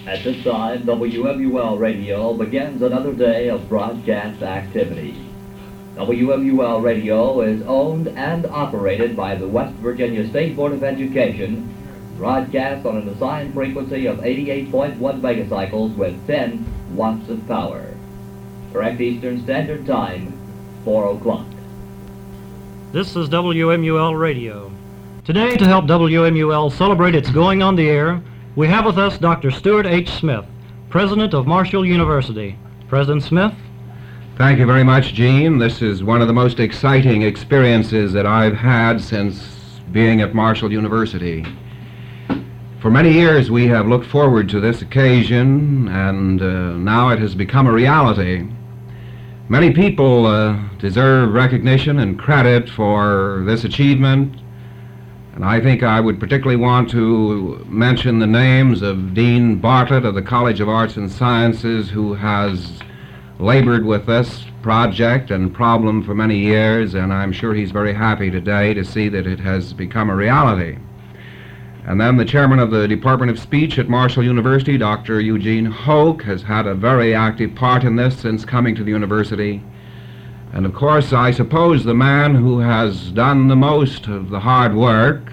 At this time, WMUL Radio begins another day of broadcast activity. WMUL Radio is owned and operated by the West Virginia State Board of Education, broadcast on an assigned frequency of 88.1 megacycles with 10 watts of power. Correct Eastern Standard Time, 4 o'clock. This is WMUL Radio. Today, to help WMUL celebrate its going on the air, we have with us Dr. Stuart H. Smith, President of Marshall University. President Smith? Thank you very much, Gene. This is one of the most exciting experiences that I've had since being at Marshall University. For many years we have looked forward to this occasion, and now it has become a reality. Many people deserve recognition and credit for this achievement, and I think I would particularly want to mention the names of Dean Bartlett of the College of Arts and Sciences, who has labored with this project and problem for many years, and I'm sure he's very happy today to see that it has become a reality. And then the chairman of the Department of Speech at Marshall University, Dr. Eugene Hoke, has had a very active part in this since coming to the university. And of course, I suppose the man who has done the most of the hard work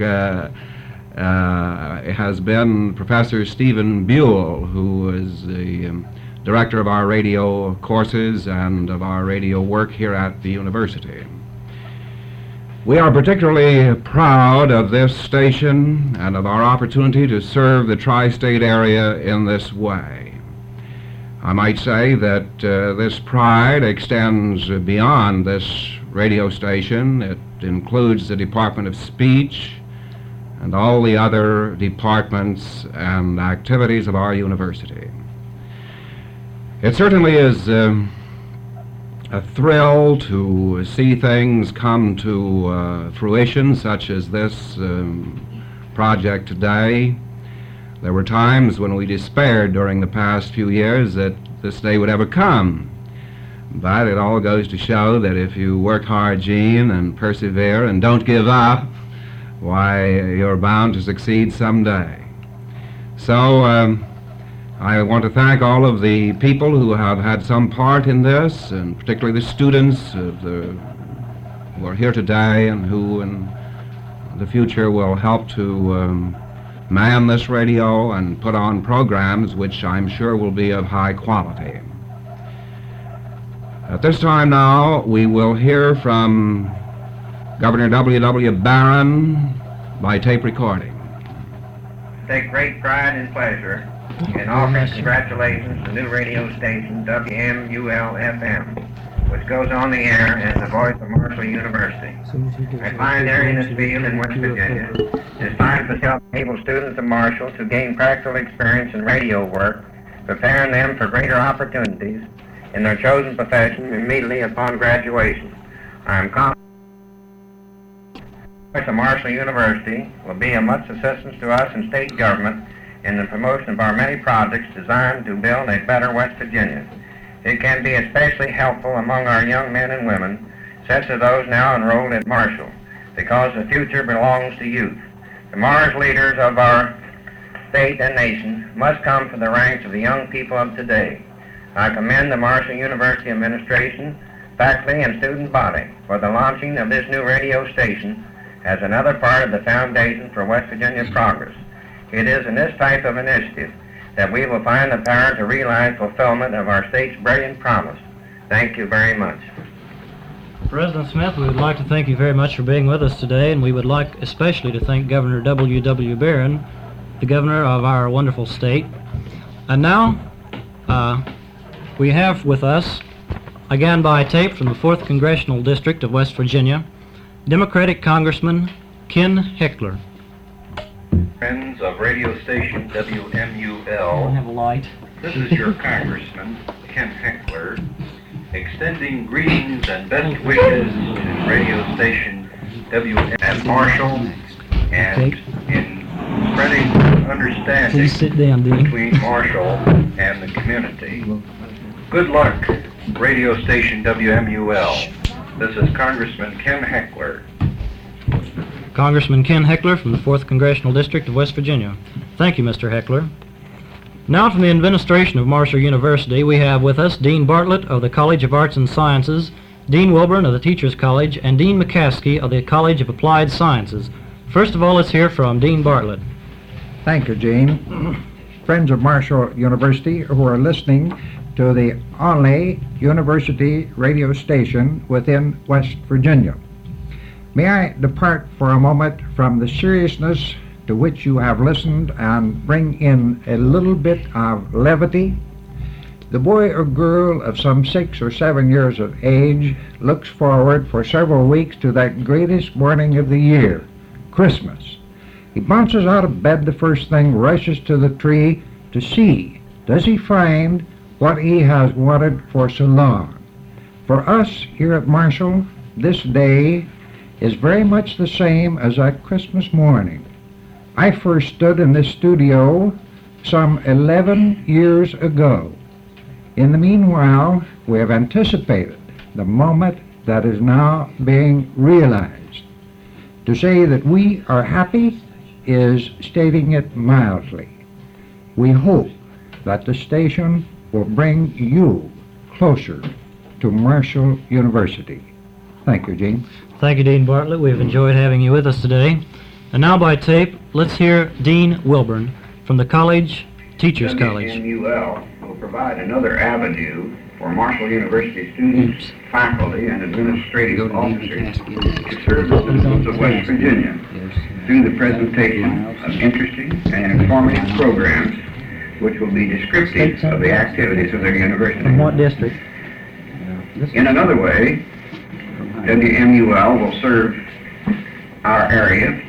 has been Professor Stephen Buell, who is the director of our radio courses and of our radio work here at the university. We are particularly proud of this station and of our opportunity to serve the tri-state area in this way. I might say that this pride extends beyond this radio station. It includes the Department of Speech and all the other departments and activities of our university. It certainly is a thrill to see things come to fruition, such as this project today. There were times when we despaired during the past few years that this day would ever come. But it all goes to show that if you work hard, Gene, and persevere and don't give up, why, you're bound to succeed someday. So I want to thank all of the people who have had some part in this, and particularly the students who are here today and who in the future will help to man this radio and put on programs which I'm sure will be of high quality. At this time now, we will hear from Governor W.W. Barron by tape recording. I take great pride and pleasure in offering congratulations to new radio station WMUL-FM, which goes on the air as the voice of Marshall University. I find there in this field in West Virginia, it's time to help able students of Marshall to gain practical experience in radio work, preparing them for greater opportunities in their chosen profession immediately upon graduation. I am confident the voice of Marshall University will be of much assistance to us in state government in the promotion of our many projects designed to build a better West Virginia. It can be especially helpful among our young men and women, such as those now enrolled at Marshall, because the future belongs to youth. Tomorrow's leaders of our state and nation must come from the ranks of the young people of today. I commend the Marshall University administration, faculty, and student body for the launching of this new radio station as another part of the foundation for West Virginia's progress. It is in this type of initiative that we will find the power to realize fulfillment of our state's brilliant promise. Thank you very much. President Smith, we would like to thank you very much for being with us today, and we would like especially to thank Governor W.W. Barron, the governor of our wonderful state. And now, we have with us, again by tape from the 4th Congressional District of West Virginia, Democratic Congressman Ken Heckler. Friends of radio station WMUL, I don't have a light. This is your Congressman, Ken Heckler, extending greetings and best wishes to radio station WMUL at Marshall and in spreading understanding Please sit down, Dean. between Marshall and the community. Good luck, radio station WMUL. This is Congressman Ken Heckler. Congressman Ken Heckler from the 4th Congressional District of West Virginia. Thank you, Mr. Heckler. Now from the administration of Marshall University, we have with us Dean Bartlett of the College of Arts and Sciences, Dean Wilburn of the Teachers College, and Dean McCaskey of the College of Applied Sciences. First of all, let's hear from Dean Bartlett. Thank you, Gene. Friends of Marshall University who are listening to the only university radio station within West Virginia. May I depart for a moment from the seriousness to which you have listened and bring in a little bit of levity? The boy or girl of some 6 or 7 years of age looks forward for several weeks to that greatest morning of the year, Christmas. He bounces out of bed the first thing, rushes to the tree to see, does he find what he has wanted for so long? For us here at Marshall, this day is very much the same as that Christmas morning. I first stood in this studio some 11 years ago. In the meanwhile, we have anticipated the moment that is now being realized. To say that we are happy is stating it mildly. We hope that the station will bring you closer to Marshall University. Thank you, Gene. Thank you, Dean Bartlett. We've enjoyed having you with us today. And now by tape, let's hear Dean Wilburn from the College, Teachers College. WMUL will provide another avenue for Marshall University students, faculty, and administrative officers to serve the citizens of West Virginia through the presentation of interesting and informative programs which will be descriptive of the activities of their university. From what district? In another way, WMUL will serve our area,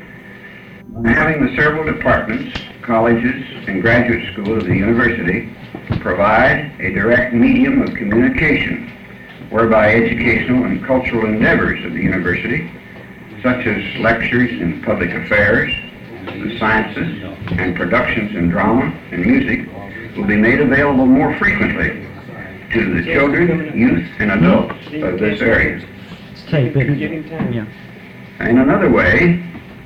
having the several departments, colleges, and graduate schools of the university provide a direct medium of communication whereby educational and cultural endeavors of the university, such as lectures in public affairs, the sciences, and productions in drama and music, will be made available more frequently to the children, youth, and adults of this area. Tape, isn't it? Yeah. In another way,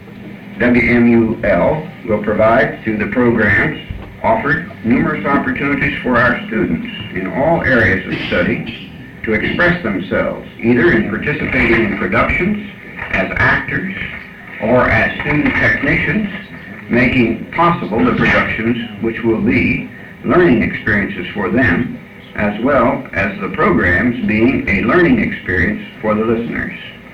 WMUL will provide through the programs offered numerous opportunities for our students in all areas of study to express themselves, either in participating in productions as actors or as student technicians, making possible the productions which will be learning experiences for them, as well as the programs being a learning experience for the listeners.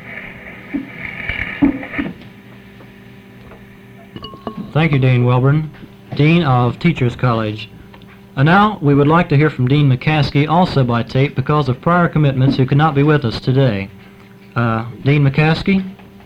Thank you, Dean Wilburn, Dean of Teachers College. And now we would like to hear from Dean McCaskey, also by tape because of prior commitments, who could not be with us today. Dean McCaskey?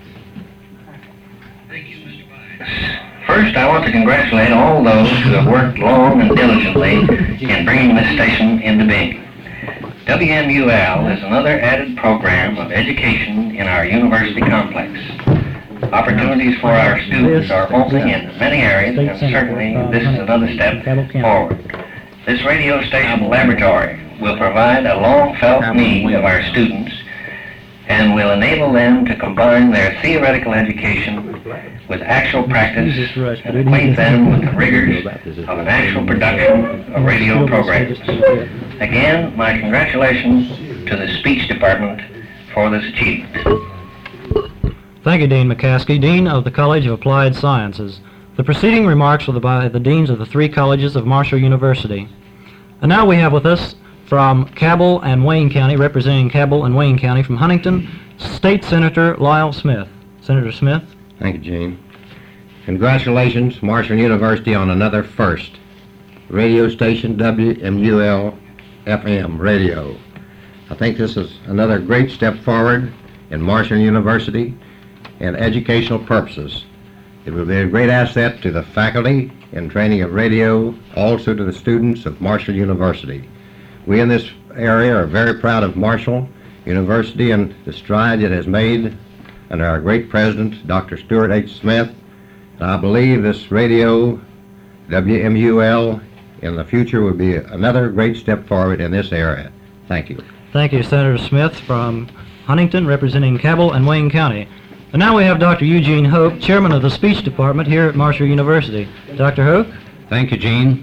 Thank you, Mr. Vice. First, I want to congratulate all those who have worked long and diligently in bringing this station into being. WMUL is another added program of education in our university complex. Opportunities for our students are opening in many areas, and certainly this is another step forward. This radio station laboratory will provide a long-felt need of our students and will enable them to combine their theoretical education with actual practice and acquaint them with the rigors of an actual production of radio programs. Again, my congratulations to the speech department for this achievement. Thank you, Dean McCaskey, Dean of the College of Applied Sciences. The preceding remarks were by the deans of the 3 colleges of Marshall University. And now we have with us from Cabell and Wayne County, representing Cabell and Wayne County from Huntington, State Senator Lyle Smith. Senator Smith. Thank you, Gene. Congratulations, Marshall University, on another first. Radio station WMUL FM radio. I think this is another great step forward in Marshall University and educational purposes. It will be a great asset to the faculty in training of radio, also to the students of Marshall University. We in this area are very proud of Marshall University and the stride it has made under our great president, Dr. Stuart H. Smith. And I believe this radio, WMUL, in the future will be another great step forward in this area. Thank you. Thank you, Senator Smith from Huntington, representing Cabell and Wayne County. And now we have Dr. Eugene Hoke, chairman of the speech department here at Marshall University. Dr. Hoke? Thank you, Gene.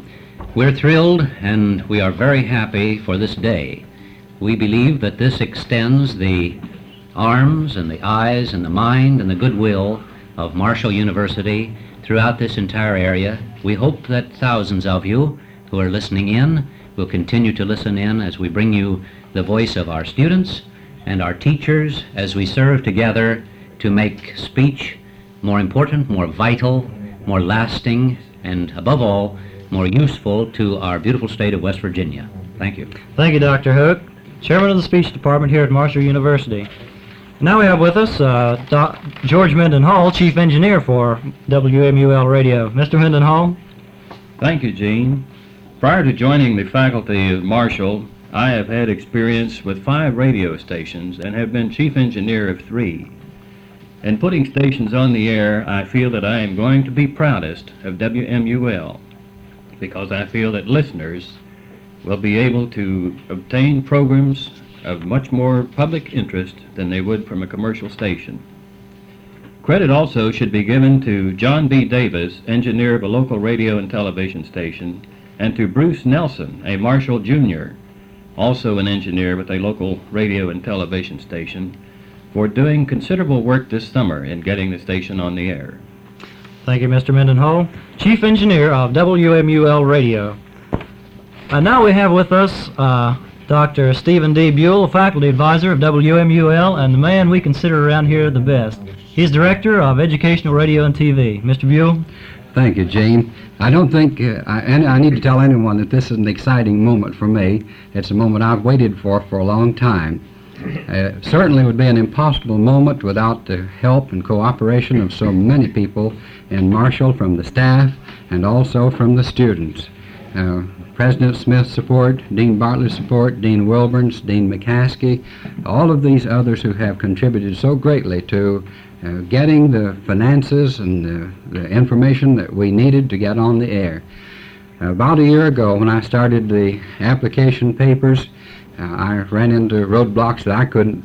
We're thrilled and we are very happy for this day. We believe that this extends the arms and the eyes and the mind and the goodwill of Marshall University throughout this entire area. We hope that thousands of you who are listening in will continue to listen in as we bring you the voice of our students and our teachers as we serve together to make speech more important, more vital, more lasting, and above all, more useful to our beautiful state of West Virginia. Thank you. Thank you, Dr. Hook, Chairman of the Speech Department here at Marshall University. Now we have with us George Mendenhall, Chief Engineer for WMUL Radio. Mr. Mendenhall. Thank you, Gene. Prior to joining the faculty of Marshall, I have had experience with 5 radio stations and have been Chief Engineer of 3. In putting stations on the air, I feel that I am going to be proudest of WMUL because I feel that listeners will be able to obtain programs of much more public interest than they would from a commercial station. Credit also should be given to John B. Davis, engineer of a local radio and television station, and to Bruce Nelson, a Marshall Jr., also an engineer with a local radio and television station, for doing considerable work this summer in getting the station on the air. Thank you, Mr. Mendenhall, Chief Engineer of WMUL Radio. And now we have with us Dr. Stephen D. Buell, Faculty Advisor of WMUL, and the man we consider around here the best. He's Director of Educational Radio and TV. Mr. Buell? Thank you, Gene. I don't think I need to tell anyone that this is an exciting moment for me. It's a moment I've waited for a long time. Certainly would be an impossible moment without the help and cooperation of so many people in Marshall, from the staff and also from the students. President Smith's support, Dean Bartlett's support, Dean Wilburn's, Dean McCaskey, all of these others who have contributed so greatly to getting the finances and the information that we needed to get on the air. About a year ago, when I started the application papers, I ran into roadblocks that I couldn't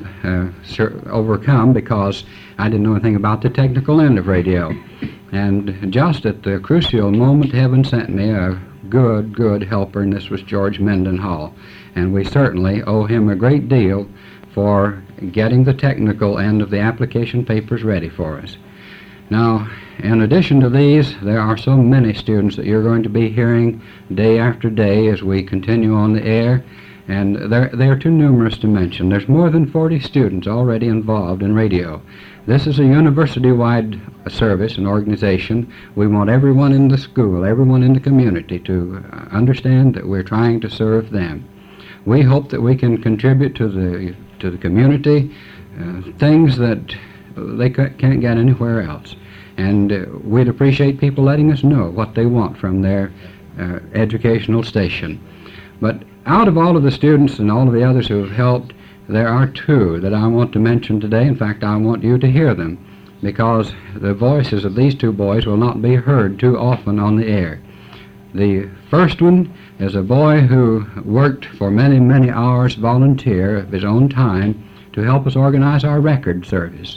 overcome because I didn't know anything about the technical end of radio. And just at the crucial moment, heaven sent me a good helper, and this was George Mendenhall. And we certainly owe him a great deal for getting the technical end of the application papers ready for us. Now, in addition to these, there are so many students that you're going to be hearing day after day as we continue on the air, and they're too numerous to mention. There's more than 40 students already involved in radio. This is a university-wide service and organization. We want everyone in the school, everyone in the community to understand that we're trying to serve them. We hope that we can contribute to the community things that they can't get anywhere else. And we'd appreciate people letting us know what they want from their educational station. But out of all of the students and all of the others who have helped, there are 2 that I want to mention today. In fact, I want you to hear them, because the voices of these 2 boys will not be heard too often on the air. The first one is a boy who worked for many hours volunteer of his own time to help us organize our record service.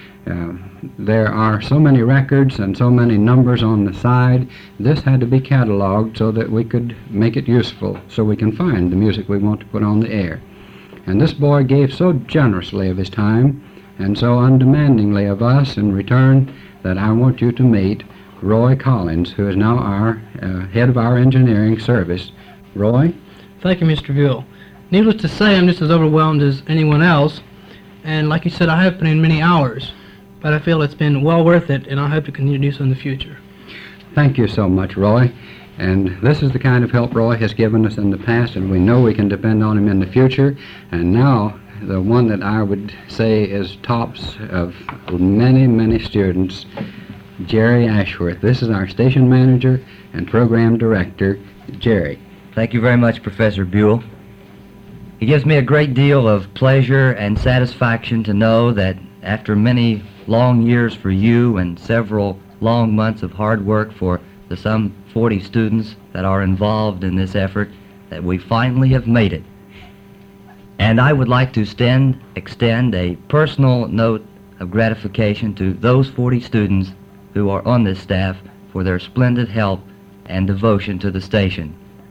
There are so many records and so many numbers on the side. This had to be cataloged so that we could make it useful, so we can find the music we want to put on the air. And this boy gave so generously of his time and so undemandingly of us in return that I want you to meet Roy Collins, who is now our head of our engineering service. Roy? Thank you, Mr. Buell. Needless to say, I'm just as overwhelmed as anyone else, and like you said, I have put in many hours, but I feel it's been well worth it, and I hope to continue to do so in the future. Thank you so much, Roy. And this is the kind of help Roy has given us in the past, and we know we can depend on him in the future. And now, the one that I would say is tops of many students, Jerry Ashworth. This is our station manager and program director, Jerry. Thank you very much, Professor Buell. It gives me a great deal of pleasure and satisfaction to know that after many long years for you and several long months of hard work for the some 40 students that are involved in this effort, that we finally have made it. And I would like to extend a personal note of gratification to those 40 students who are on this staff for their splendid help and devotion to the station.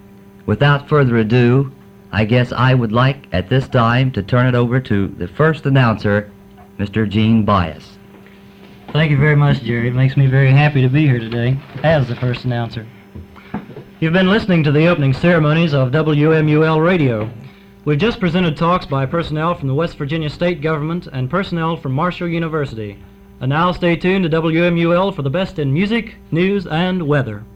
without further ado, I guess I would like at this time to turn it over to the first announcer, Mr. Gene Bias. Thank you very much, Jerry. It makes me very happy to be here today as the first announcer. You've been listening to the opening ceremonies of WMUL Radio. We've just presented talks by personnel from the West Virginia State Government and personnel from Marshall University. And now stay tuned to WMUL for the best in music, news, and weather.